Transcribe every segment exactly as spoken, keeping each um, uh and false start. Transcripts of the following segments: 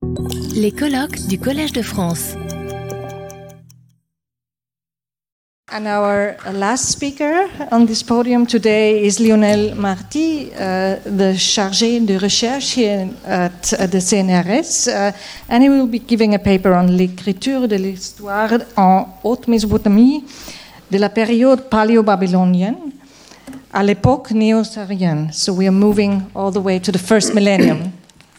Les colloques du Collège de France. And our last speaker on this podium today is Lionel Marty, uh, the chargé de recherche here at, at the C N R S, uh, and he will be giving a paper on l'écriture de l'histoire en Haute-Mésopotamie de la période paléo-babylonienne à l'époque néo-assyrienne. So we are moving all the way to the first millennium.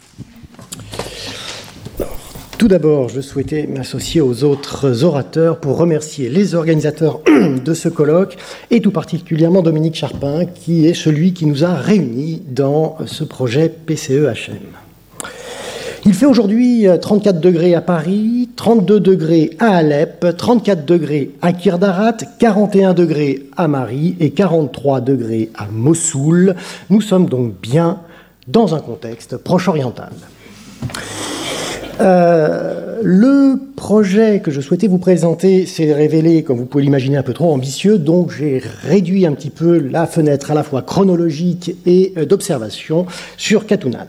Tout d'abord, je souhaitais m'associer aux autres orateurs pour remercier les organisateurs de ce colloque et tout particulièrement Dominique Charpin, qui est celui qui nous a réunis dans ce projet P C E H M. Il fait aujourd'hui trente-quatre degrés à Paris, trente-deux degrés à Alep, trente-quatre degrés à Kirdarat, quarante et un degrés à Mari et quarante-trois degrés à Mossoul. Nous sommes donc bien dans un contexte proche-oriental. Euh, le projet que je souhaitais vous présenter s'est révélé, comme vous pouvez l'imaginer, un peu trop ambitieux, donc j'ai réduit un petit peu la fenêtre à la fois chronologique et d'observation sur Katunan.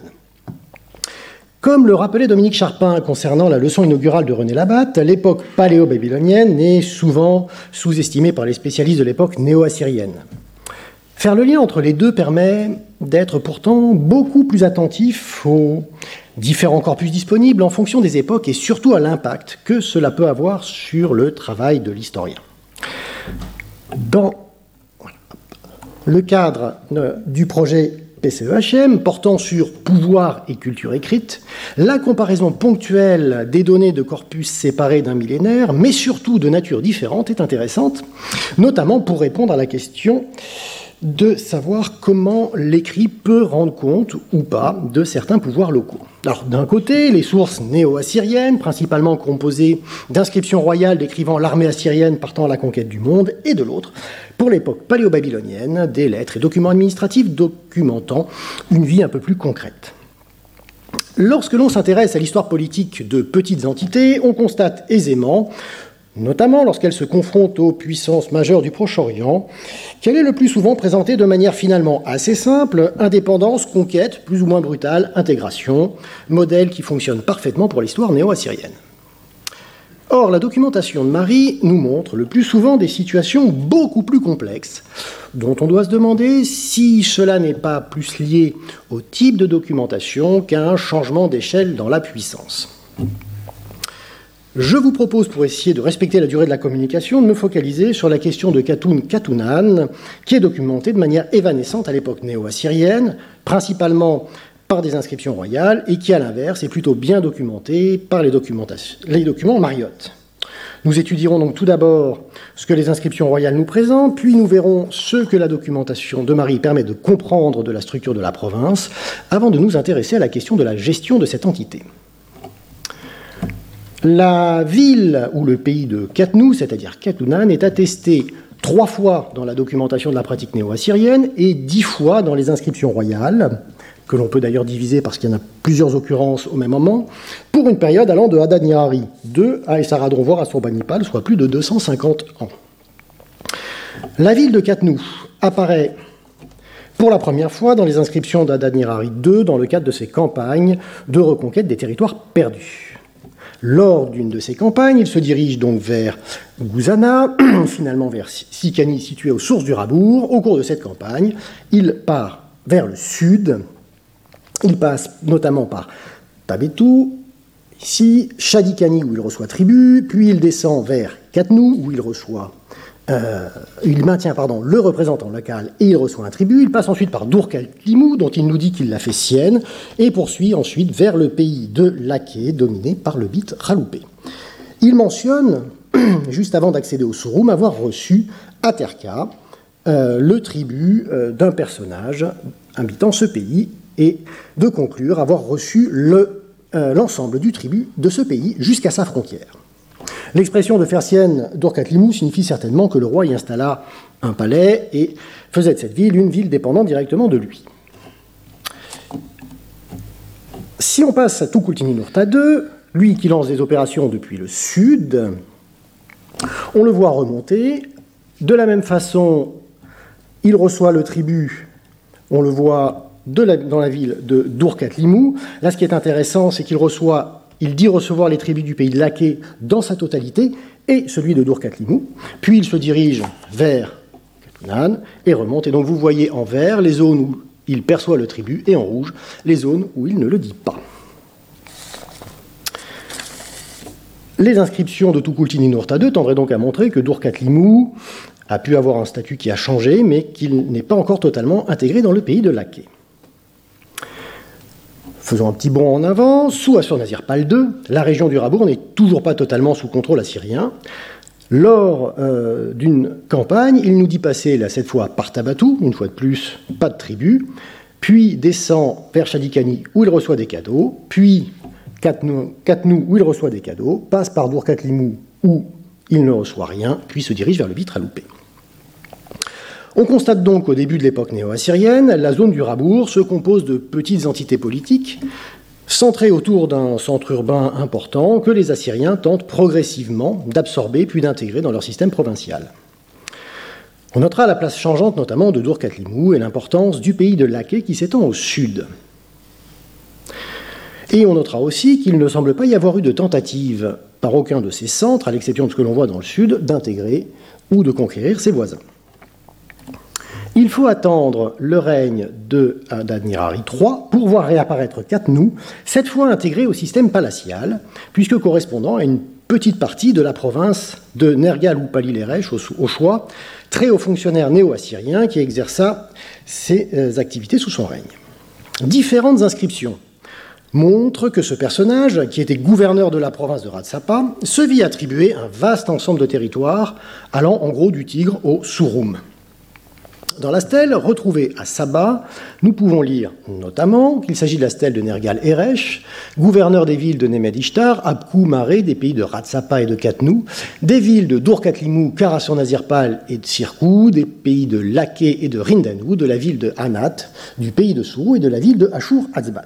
Comme le rappelait Dominique Charpin concernant la leçon inaugurale de René Labatte, l'époque paléo-babylonienne est souvent sous-estimée par les spécialistes de l'époque néo-assyrienne. Faire le lien entre les deux permet d'être pourtant beaucoup plus attentif aux différents corpus disponibles en fonction des époques et surtout à l'impact que cela peut avoir sur le travail de l'historien. Dans le cadre du projet P C E H M portant sur pouvoir et culture écrite, la comparaison ponctuelle des données de corpus séparés d'un millénaire, mais surtout de nature différente, est intéressante, notamment pour répondre à la question de savoir comment l'écrit peut rendre compte ou pas de certains pouvoirs locaux. Alors, d'un côté, les sources néo-assyriennes, principalement composées d'inscriptions royales décrivant l'armée assyrienne partant à la conquête du monde, et de l'autre, pour l'époque paléo-babylonienne, des lettres et documents administratifs documentant une vie un peu plus concrète. Lorsque l'on s'intéresse à l'histoire politique de petites entités, on constate aisément, notamment lorsqu'elle se confronte aux puissances majeures du Proche-Orient, qu'elle est le plus souvent présentée de manière finalement assez simple: indépendance, conquête, plus ou moins brutale, intégration, modèle qui fonctionne parfaitement pour l'histoire néo-assyrienne. Or, la documentation de Mari nous montre le plus souvent des situations beaucoup plus complexes, dont on doit se demander si cela n'est pas plus lié au type de documentation qu'à un changement d'échelle dans la puissance. Je vous propose, pour essayer de respecter la durée de la communication, de me focaliser sur la question de Katun-Katunan, qui est documentée de manière évanescente à l'époque néo-assyrienne, principalement par des inscriptions royales, et qui, à l'inverse, est plutôt bien documentée par les, les documents mariotes. Nous étudierons donc tout d'abord ce que les inscriptions royales nous présentent, puis nous verrons ce que la documentation de Mari permet de comprendre de la structure de la province, avant de nous intéresser à la question de la gestion de cette entité. La ville ou le pays de Katnou, c'est-à-dire Katunan, est attesté trois fois dans la documentation de la pratique néo-assyrienne et dix fois dans les inscriptions royales, que l'on peut d'ailleurs diviser parce qu'il y en a plusieurs occurrences au même moment, pour une période allant de Hadad-Nirari deux à Essaradron-Vor à Surbanipal, soit plus de deux cent cinquante ans. La ville de Katnou apparaît pour la première fois dans les inscriptions d'Hadad-Nirari deux dans le cadre de ses campagnes de reconquête des territoires perdus. Lors d'une de ces campagnes, il se dirige donc vers Gouzana, finalement vers Sikani, situé aux sources du Rabour. Au cours de cette campagne, il part vers le sud. Il passe notamment par Tabetou, ici, Shadikani, où il reçoit tribut, puis il descend vers Katnou, où il reçoit... Euh, il maintient pardon, le représentant local et il reçoit un tribut. Il passe ensuite par Dourkal-Klimou, dont il nous dit qu'il l'a fait sienne, et poursuit ensuite vers le pays de Laké, dominé par le Bit Raloupé. Il mentionne, juste avant d'accéder au Souroum, avoir reçu à Terka euh, le tribut euh, d'un personnage habitant ce pays, et de conclure avoir reçu le, euh, l'ensemble du tribut de ce pays jusqu'à sa frontière. L'expression de faire sienne Dourkal-Klimou signifie certainement que le roi y installa un palais et faisait de cette ville une ville dépendant directement de lui. Si on passe à Tukulti-Ninurta deux, lui qui lance des opérations depuis le sud, on le voit remonter. De la même façon, il reçoit le tribut, on le voit de la, dans la ville de Dourkal-Klimou. Là, ce qui est intéressant, c'est qu'il reçoit il dit recevoir les tribus du pays de Laké dans sa totalité et celui de Dourkatlimou. Puis il se dirige vers Katunan et remonte. Et donc vous voyez en vert les zones où il perçoit le tribut et en rouge les zones où il ne le dit pas. Les inscriptions de Tukulti Ninurta deux tendraient donc à montrer que Dourkatlimou a pu avoir un statut qui a changé, mais qu'il n'est pas encore totalement intégré dans le pays de Laké. Faisons un petit bond en avant. Sous Assur-Nazir-Pal deux, la région du Rabour n'est toujours pas totalement sous contrôle assyrien. Lors euh, d'une campagne, il nous dit passer, là, cette fois, par Tabatou, une fois de plus, pas de tribu, puis descend vers Chadikani, où il reçoit des cadeaux, puis Katnou, Katnou où il reçoit des cadeaux, passe par Dourkatlimou, où il ne reçoit rien, puis se dirige vers le Vitraloupé. On constate donc qu'au début de l'époque néo-assyrienne, la zone du Rabour se compose de petites entités politiques centrées autour d'un centre urbain important que les Assyriens tentent progressivement d'absorber puis d'intégrer dans leur système provincial. On notera la place changeante notamment de Dourkatlimou et l'importance du pays de Laké qui s'étend au sud. Et on notera aussi qu'il ne semble pas y avoir eu de tentative par aucun de ces centres, à l'exception de ce que l'on voit dans le sud, d'intégrer ou de conquérir ses voisins. Il faut attendre le règne d'Adnirari trois pour voir réapparaître Katnou, cette fois intégré au système palatial, puisque correspondant à une petite partie de la province de Nergal ou Pali-Lerech au choix, très haut fonctionnaire néo-assyrien qui exerça ses activités sous son règne. Différentes inscriptions montrent que ce personnage, qui était gouverneur de la province de Ratsapa, se vit attribuer un vaste ensemble de territoires allant en gros du Tigre au Souroum. Dans la stèle retrouvée à Saba, nous pouvons lire notamment qu'il s'agit de la stèle de Nergal-Erech, gouverneur des villes de Nemed Ishtar, Abkou, Maré, des pays de Ratsapa et de Katnou, des villes de Dourkatlimou, Karasun-Nazirpal et de Sirkou, des pays de Laké et de Rindanou, de la ville de Hanat, du pays de Sourou et de la ville de Ashur-Azbat.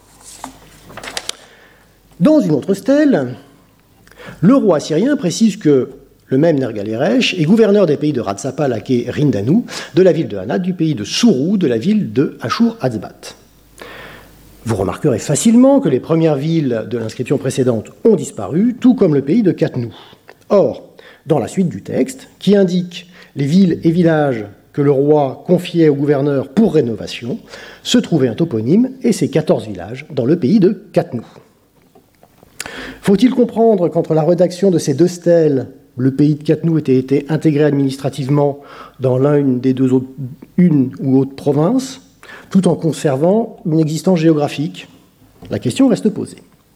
Dans une autre stèle, le roi assyrien précise que le même Nergal-Erech est gouverneur des pays de Ratsapa, Laké et Rindanou, de la ville de Hanat, du pays de Sourou, de la ville de Ashur-Azbat. Vous remarquerez facilement que les premières villes de l'inscription précédente ont disparu, tout comme le pays de Katnou. Or, dans la suite du texte, qui indique les villes et villages que le roi confiait au gouverneur pour rénovation, se trouvait un toponyme et ses quatorze villages dans le pays de Katnou. Faut-il comprendre qu'entre la rédaction de ces deux stèles, le pays de Katnou était, était intégré administrativement dans l'une des deux autres, une ou autre province, tout en conservant une existence géographique? La question reste posée.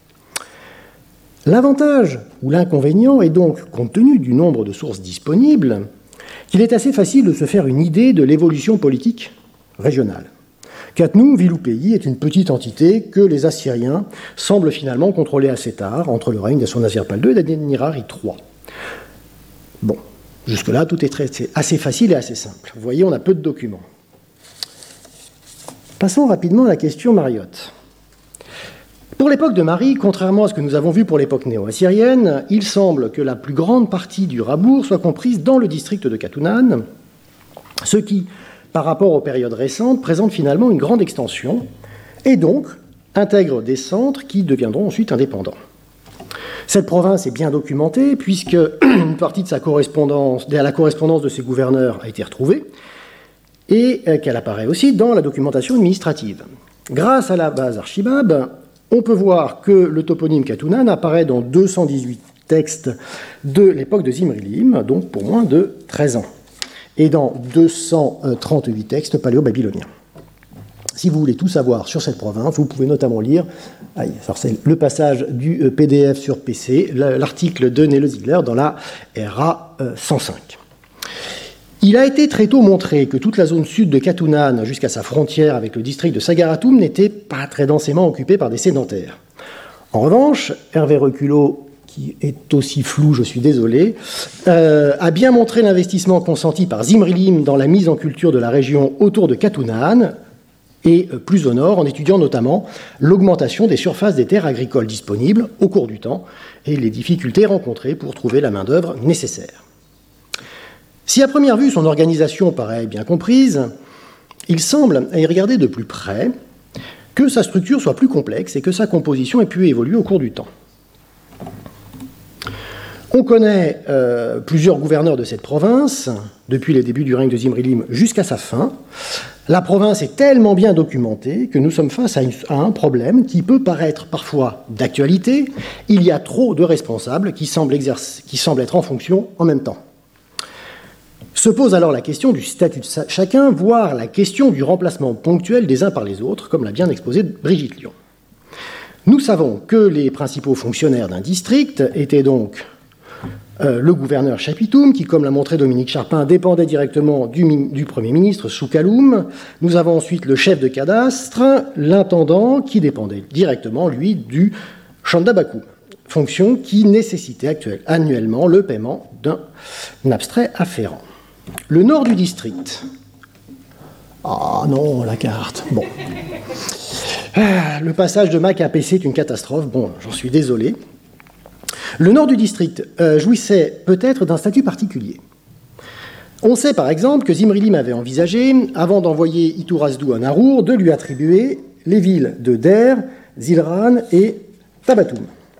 L'avantage ou l'inconvénient est donc, compte tenu du nombre de sources disponibles, qu'il est assez facile de se faire une idée de l'évolution politique régionale. Katnou, ville ou pays, est une petite entité que les Assyriens semblent finalement contrôler assez tard, entre le règne d'Assur-Nazir-Pal deux et d'Adnirari trois. Bon, jusque-là, tout est très, c'est assez facile et assez simple. Vous voyez, on a peu de documents. Passons rapidement à la question mariotte. Pour l'époque de Marie, contrairement à ce que nous avons vu pour l'époque néo-assyrienne, il semble que la plus grande partie du Rabour soit comprise dans le district de Katunan, ce qui, par rapport aux périodes récentes, présente finalement une grande extension et donc intègre des centres qui deviendront ensuite indépendants. Cette province est bien documentée puisque une partie de sa correspondance, de la correspondance de ses gouverneurs a été retrouvée et qu'elle apparaît aussi dans la documentation administrative. Grâce à la base Archibab, on peut voir que le toponyme Katunan apparaît dans deux cent dix-huit textes de l'époque de Zimrilim, donc pour moins de treize ans, et dans deux cent trente-huit textes paléo-babyloniens. Si vous voulez tout savoir sur cette province, vous pouvez notamment lire aïe, alors c'est le passage du P D F sur P C, l'article de Nele Ziegler dans la R A cent cinq. Il a été très tôt montré que toute la zone sud de Katunan jusqu'à sa frontière avec le district de Sagaratoum n'était pas très densément occupée par des sédentaires. En revanche, Hervé Reculot, qui est aussi flou, je suis désolé, euh, a bien montré l'investissement consenti par Zimrilim dans la mise en culture de la région autour de Katunan, et plus au nord, en étudiant notamment l'augmentation des surfaces des terres agricoles disponibles au cours du temps et les difficultés rencontrées pour trouver la main-d'œuvre nécessaire. Si à première vue son organisation paraît bien comprise, il semble, à y regarder de plus près, que sa structure soit plus complexe et que sa composition ait pu évoluer au cours du temps. On connaît euh, plusieurs gouverneurs de cette province, depuis les débuts du règne de Zimri-Lim jusqu'à sa fin. La province est tellement bien documentée que nous sommes face à, une, à un problème qui peut paraître parfois d'actualité. Il y a trop de responsables qui semblent, exercer, qui semblent être en fonction en même temps. Se pose alors la question du statut de chacun, voire la question du remplacement ponctuel des uns par les autres, comme l'a bien exposé Brigitte Lyon. Nous savons que les principaux fonctionnaires d'un district étaient donc Euh, le gouverneur Chapitoum, qui, comme l'a montré Dominique Charpin, dépendait directement du, du Premier ministre Soukaloum. Nous avons ensuite le chef de cadastre, l'intendant, qui dépendait directement, lui, du Chandabakou, fonction qui nécessitait actuel, annuellement le paiement d'un abstrait afférent. Le nord du district. Ah non, la carte. Bon. Ah, le passage de Mac à P C est une catastrophe. Bon, j'en suis désolé. Le nord du district euh, jouissait peut-être d'un statut particulier. On sait par exemple que Zimri-Lim avait envisagé, avant d'envoyer Iturazdou à Narour, de lui attribuer les villes de Der, Zilran et Tabatoum.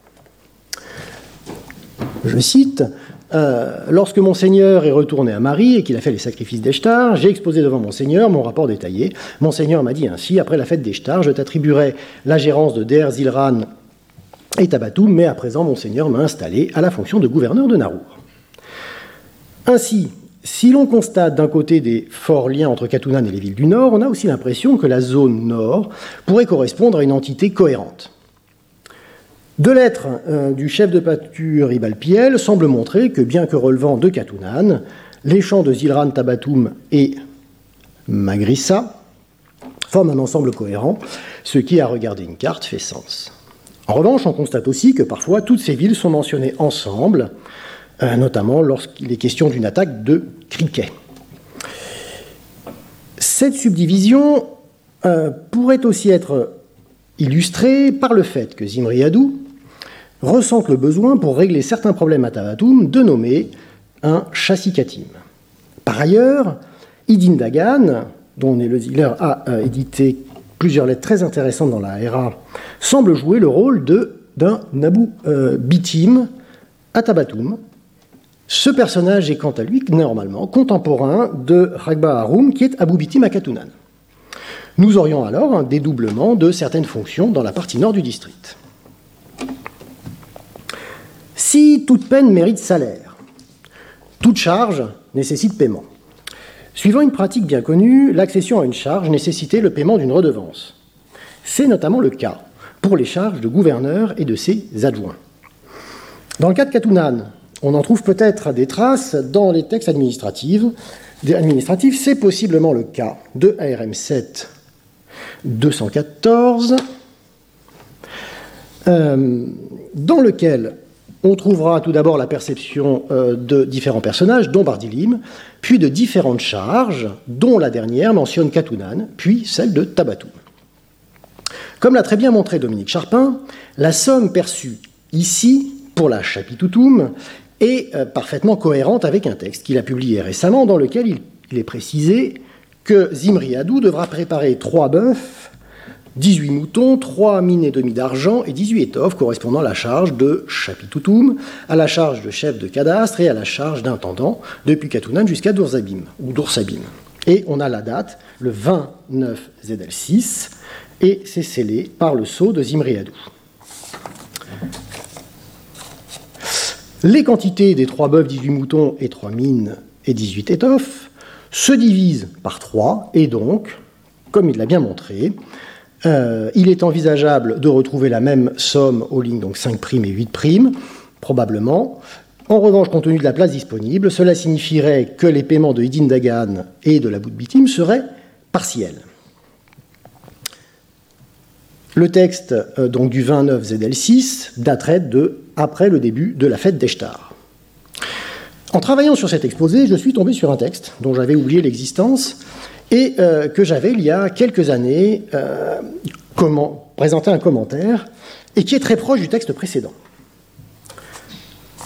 Je cite, euh, « Lorsque Monseigneur est retourné à Marie et qu'il a fait les sacrifices d'Eshtar, j'ai exposé devant Monseigneur mon rapport détaillé. Monseigneur m'a dit ainsi, après la fête d'Eshtar, je t'attribuerai la gérance de Der, Zilran et Tabatoum, mais à présent, Monseigneur m'a installé à la fonction de gouverneur de Narour. » Ainsi, si l'on constate d'un côté des forts liens entre Katunan et les villes du Nord, on a aussi l'impression que la zone Nord pourrait correspondre à une entité cohérente. Deux lettres euh, du chef de pâture Ibalpiel semblent montrer que, bien que relevant de Katunan, les champs de Zilran, Tabatoum et Magrissa forment un ensemble cohérent, ce qui, à regarder une carte, fait sens. En revanche, on constate aussi que parfois toutes ces villes sont mentionnées ensemble, euh, notamment lorsqu'il est question d'une attaque de criquet. Cette subdivision euh, pourrait aussi être illustrée par le fait que Zimri-Adou ressente le besoin, pour régler certains problèmes à Tabatoum, de nommer un chassikatim. Par ailleurs, Idin Dagan, dont le dealer a euh, édité plusieurs lettres très intéressantes dans la R A, semble jouer le rôle d'un Nabu euh, Bitim à Tabatoum. Ce personnage est quant à lui, normalement, contemporain de Ragba Haroum, qui est Abou Bitim à Katunan. Nous aurions alors un dédoublement de certaines fonctions dans la partie nord du district. Si toute peine mérite salaire, toute charge nécessite paiement. Suivant une pratique bien connue, l'accession à une charge nécessitait le paiement d'une redevance. C'est notamment le cas pour les charges de gouverneur et de ses adjoints. Dans le cas de Katunan, on en trouve peut-être des traces dans les textes administratifs. administratifs. C'est possiblement le cas de A R M sept deux cent quatorze, euh, dans lequel on trouvera tout d'abord la perception euh, de différents personnages, dont Bardilim, puis de différentes charges, dont la dernière mentionne Katunan, puis celle de Tabatoum. Comme l'a très bien montré Dominique Charpin, la somme perçue ici pour la Chapitoutoum est euh, parfaitement cohérente avec un texte qu'il a publié récemment, dans lequel il, il est précisé que Zimri-Adou devra préparer trois bœufs, dix-huit moutons, trois mines et demi d'argent et dix-huit étoffes correspondant à la charge de Chapitoutoum, à la charge de chef de cadastre et à la charge d'intendant depuis Katunan jusqu'à Doursabim, ou Doursabim. Et on a la date, le vingt-neuf Zedel six, et c'est scellé par le sceau de Zimri-Adou. Les quantités des trois bœufs, dix-huit moutons et trois mines et dix-huit étoffes se divisent par trois, et donc, comme il l'a bien montré, Euh, il est envisageable de retrouver la même somme aux lignes donc cinq primes et huit primes, probablement. En revanche, compte tenu de la place disponible, cela signifierait que les paiements de Idin Dagan et de la Bout de Bitim seraient partiels. Le texte euh, donc, du vingt-neuf Zedel six daterait de après le début de la fête d'Eshtar. En travaillant sur cet exposé, je suis tombé sur un texte dont j'avais oublié l'existence, et euh, que j'avais, il y a quelques années, euh, comment, présenté un commentaire, et qui est très proche du texte précédent.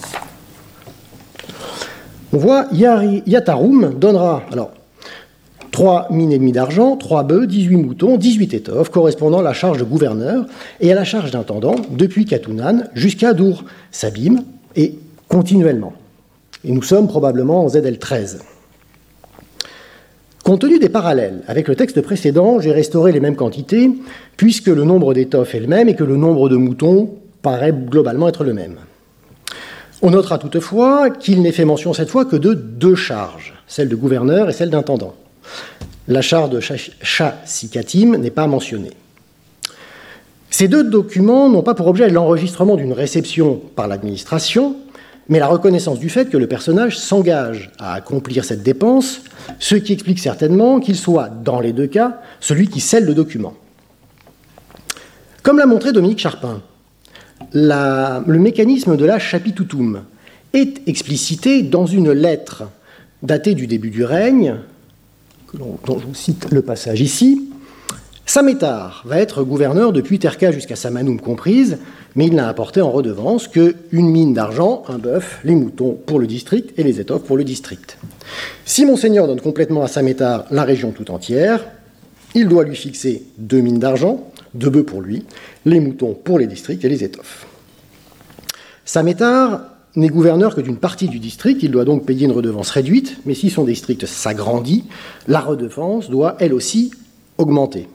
On voit, Yataroum donnera, alors, Trois mines et demie d'argent, trois bœufs, dix-huit moutons, dix-huit étoffes, correspondant à la charge de gouverneur et à la charge d'intendant, depuis Katunan jusqu'à Dour Sabim, et continuellement. Et nous sommes probablement en Z L treize. Compte tenu des parallèles avec le texte précédent, j'ai restauré les mêmes quantités, puisque le nombre d'étoffes est le même et que le nombre de moutons paraît globalement être le même. On notera toutefois qu'il n'est fait mention cette fois que de deux charges, celle de gouverneur et celle d'intendant. La charge de Shah-Sikatim n'est pas mentionnée. Ces deux documents n'ont pas pour objet l'enregistrement d'une réception par l'administration, mais la reconnaissance du fait que le personnage s'engage à accomplir cette dépense, ce qui explique certainement qu'il soit, dans les deux cas, celui qui scelle le document. Comme l'a montré Dominique Charpin, la, le mécanisme de la chapitutum est explicité dans une lettre datée du début du règne, dont je vous cite le passage ici. Samétar va être gouverneur depuis Terka jusqu'à Samanoum comprise, mais il n'a apporté en redevance qu'une mine d'argent, un bœuf, les moutons pour le district et les étoffes pour le district. Si Monseigneur donne complètement à Samétar la région tout entière, il doit lui fixer deux mines d'argent, deux bœufs pour lui, les moutons pour les districts et les étoffes. Samétar n'est gouverneur que d'une partie du district, il doit donc payer une redevance réduite, mais si son district s'agrandit, la redevance doit elle aussi augmenter.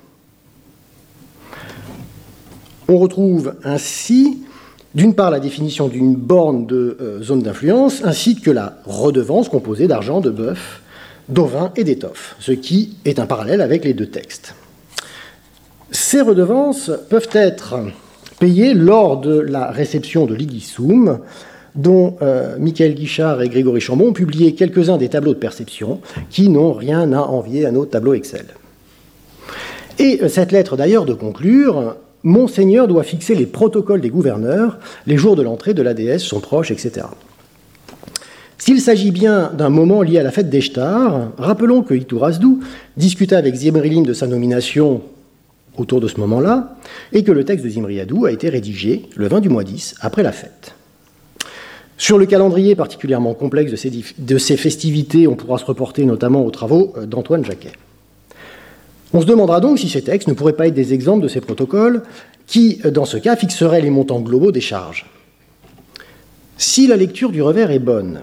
On retrouve ainsi, d'une part, la définition d'une borne de euh, zone d'influence, ainsi que la redevance composée d'argent, de bœuf, d'ovins et d'étoffes, ce qui est un parallèle avec les deux textes. Ces redevances peuvent être payées lors de la réception de l'Igissoum, dont euh, Michael Guichard et Grégory Chambon ont publié quelques-uns des tableaux de perception qui n'ont rien à envier à nos tableaux Excel. Et euh, cette lettre d'ailleurs de conclure: Monseigneur doit fixer les protocoles des gouverneurs, les jours de l'entrée de la déesse sont proches, et cetera. S'il s'agit bien d'un moment lié à la fête d'Eshtar, rappelons que Iturazdu discuta avec Zimrilim de sa nomination autour de ce moment-là, et que le texte de Zimriadou a été rédigé le vingt du mois dix, après la fête. Sur le calendrier particulièrement complexe de ces, de ces festivités, on pourra se reporter notamment aux travaux d'Antoine Jacquet. On se demandera donc si ces textes ne pourraient pas être des exemples de ces protocoles qui, dans ce cas, fixeraient les montants globaux des charges. Si la lecture du revers est bonne,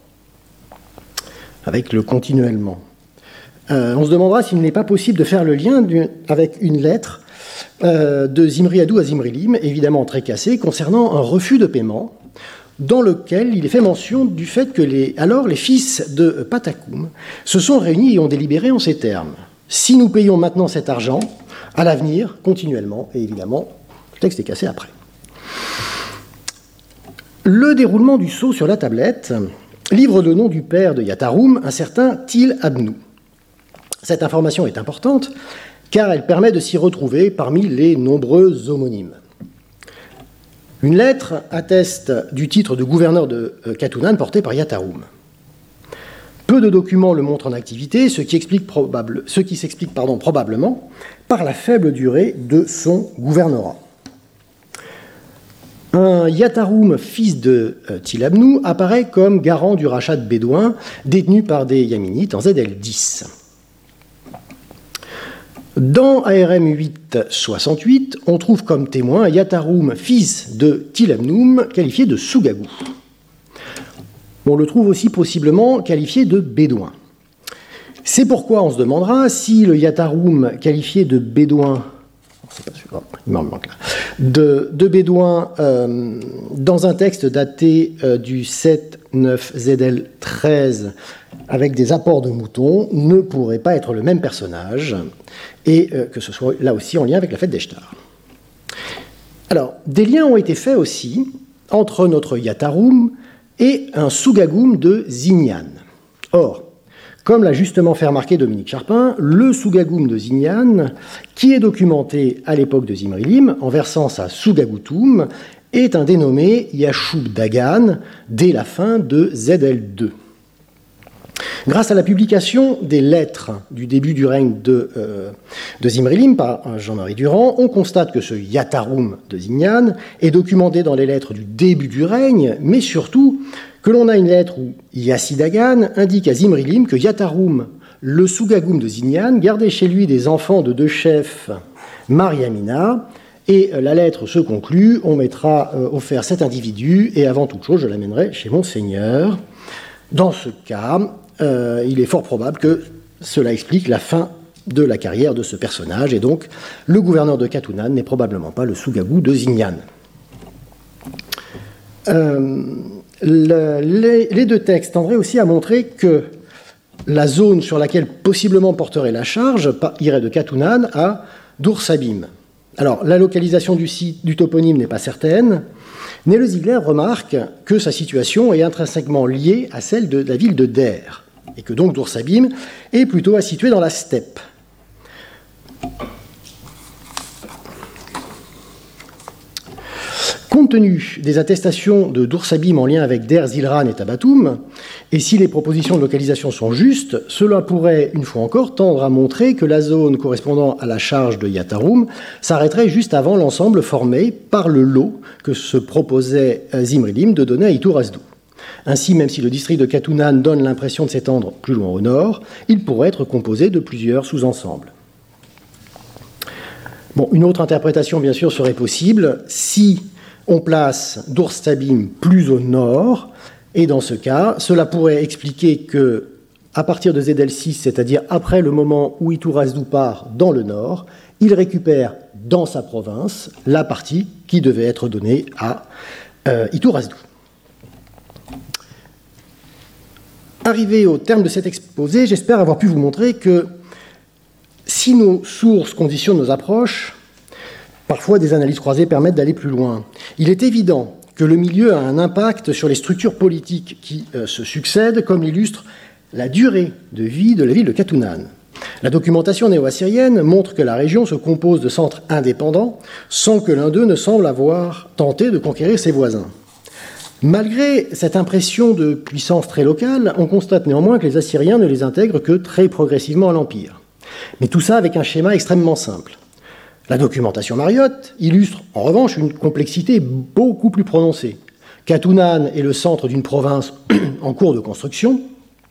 avec le continuellement, euh, on se demandera s'il n'est pas possible de faire le lien avec une lettre euh, de Zimriadou à Zimrilim, évidemment très cassée, concernant un refus de paiement, dans lequel il est fait mention du fait que les, alors les fils de Patakoum se sont réunis et ont délibéré en ces termes. Si nous payons maintenant cet argent, à l'avenir, continuellement, et évidemment, le texte est cassé après. Le déroulement du sceau sur la tablette livre le nom du père de Yataroum, un certain Til Abnou. Cette information est importante, car elle permet de s'y retrouver parmi les nombreux homonymes. Une lettre atteste du titre de gouverneur de Katunan porté par Yataroum. Peu de documents le montrent en activité, ce qui, explique probable, ce qui s'explique pardon, probablement par la faible durée de son gouvernorat. Un Yataroum, fils de euh, Tilabnou, apparaît comme garant du rachat de Bédouins détenu par des Yaminites en Z L dix. Dans A R M huit soixante-huit, on trouve comme témoin Yataroum, fils de Tilabnoum, qualifié de Sougagou. On le trouve aussi possiblement qualifié de Bédouin. C'est pourquoi on se demandera si le Yataroum qualifié de Bédouin, c'est pas sûr, oh, il m'en manque là, de, de Bédouin euh, dans un texte daté euh, du sept neuf Z L treize avec des apports de moutons ne pourrait pas être le même personnage et euh, que ce soit là aussi en lien avec la fête d'Eshtar. Alors, des liens ont été faits aussi entre notre Yataroum et un Sougagoum de Zignan. Or, comme l'a justement fait remarquer Dominique Charpin, le Sougagoum de Zignan, qui est documenté à l'époque de Zimrilim, en versant sa Sougagoutoum, est un dénommé Yashub Dagan dès la fin de Z L deux. Grâce à la publication des lettres du début du règne de, euh, de Zimrilim par Jean-Marie Durand, on constate que ce Yataroum de Zignan est documenté dans les lettres du début du règne, mais surtout que l'on a une lettre où Yassi Dagan indique à Zimrilim que Yataroum le Sougagoum de Zinyan gardait chez lui des enfants de deux chefs, Mariamina, et la lettre se conclut, on mettra euh, offert cet individu, et avant toute chose, je l'amènerai chez mon seigneur. Dans ce cas, euh, il est fort probable que cela explique la fin de la carrière de ce personnage, et donc le gouverneur de Katunan n'est probablement pas le Sougagou de Zinyan. Euh, le, les, les deux textes tendraient aussi à montrer que la zone sur laquelle possiblement porterait la charge irait de Katunan à Doursabim. Alors, la localisation du site du toponyme n'est pas certaine. Nele-Ziegler remarque que sa situation est intrinsèquement liée à celle de la ville de Der, et que donc Doursabim est plutôt à situer dans la steppe. Compte tenu des attestations de Doursabim en lien avec Der, Zilran et Tabatoum, et si les propositions de localisation sont justes, cela pourrait, une fois encore, tendre à montrer que la zone correspondant à la charge de Yatarum s'arrêterait juste avant l'ensemble formé par le lot que se proposait Zimrilim de donner à Iturazdou. Ainsi, même si le district de Katunan donne l'impression de s'étendre plus loin au nord, il pourrait être composé de plusieurs sous-ensembles. Bon, une autre interprétation, bien sûr, serait possible si on place Doursabim plus au nord, et dans ce cas, cela pourrait expliquer que, à partir de Zedel six, c'est-à-dire après le moment où Iturazdou part dans le nord, il récupère dans sa province la partie qui devait être donnée à euh, Iturazdou. Arrivé au terme de cet exposé, j'espère avoir pu vous montrer que si nos sources conditionnent nos approches, parfois des analyses croisées permettent d'aller plus loin. Il est évident que le milieu a un impact sur les structures politiques qui euh, se succèdent, comme l'illustre la durée de vie de la ville de Katunan. La documentation néo-assyrienne montre que la région se compose de centres indépendants, sans que l'un d'eux ne semble avoir tenté de conquérir ses voisins. Malgré cette impression de puissance très locale, on constate néanmoins que les Assyriens ne les intègrent que très progressivement à l'Empire. Mais tout ça avec un schéma extrêmement simple. La documentation mariotte illustre en revanche une complexité beaucoup plus prononcée. Katunan est le centre d'une province en cours de construction.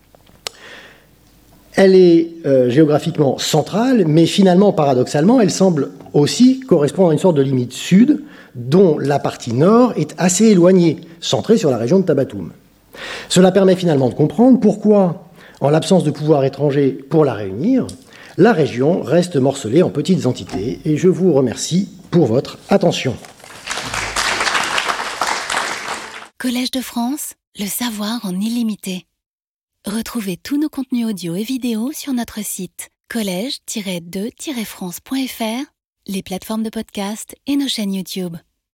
Elle est euh, géographiquement centrale, mais finalement, paradoxalement, elle semble aussi correspondre à une sorte de limite sud, dont la partie nord est assez éloignée, centrée sur la région de Tabatoum. Cela permet finalement de comprendre pourquoi, en l'absence de pouvoir étranger pour la réunir, la région reste morcelée en petites entités, et je vous remercie pour votre attention. Collège de France, le savoir en illimité. Retrouvez tous nos contenus audio et vidéo sur notre site collège tiret de tiret france point f r, les plateformes de podcast et nos chaînes YouTube.